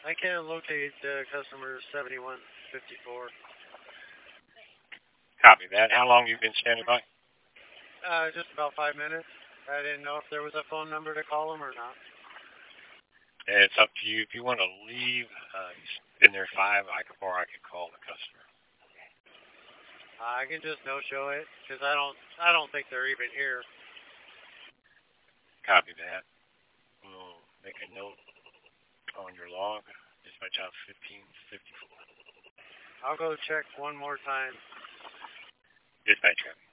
I can't locate customer 7154. Copy that. How long have you been standing by? Just about 5 minutes. I didn't know if there was a phone number to call them or not. It's up to you. If you want to leave, you've been there 5, or I could call the customer. I can just no-show it because I don't think they're even here. Copy that. We'll make a note on your log. Dispatch out 1554. I'll go check one more time. Dispatch.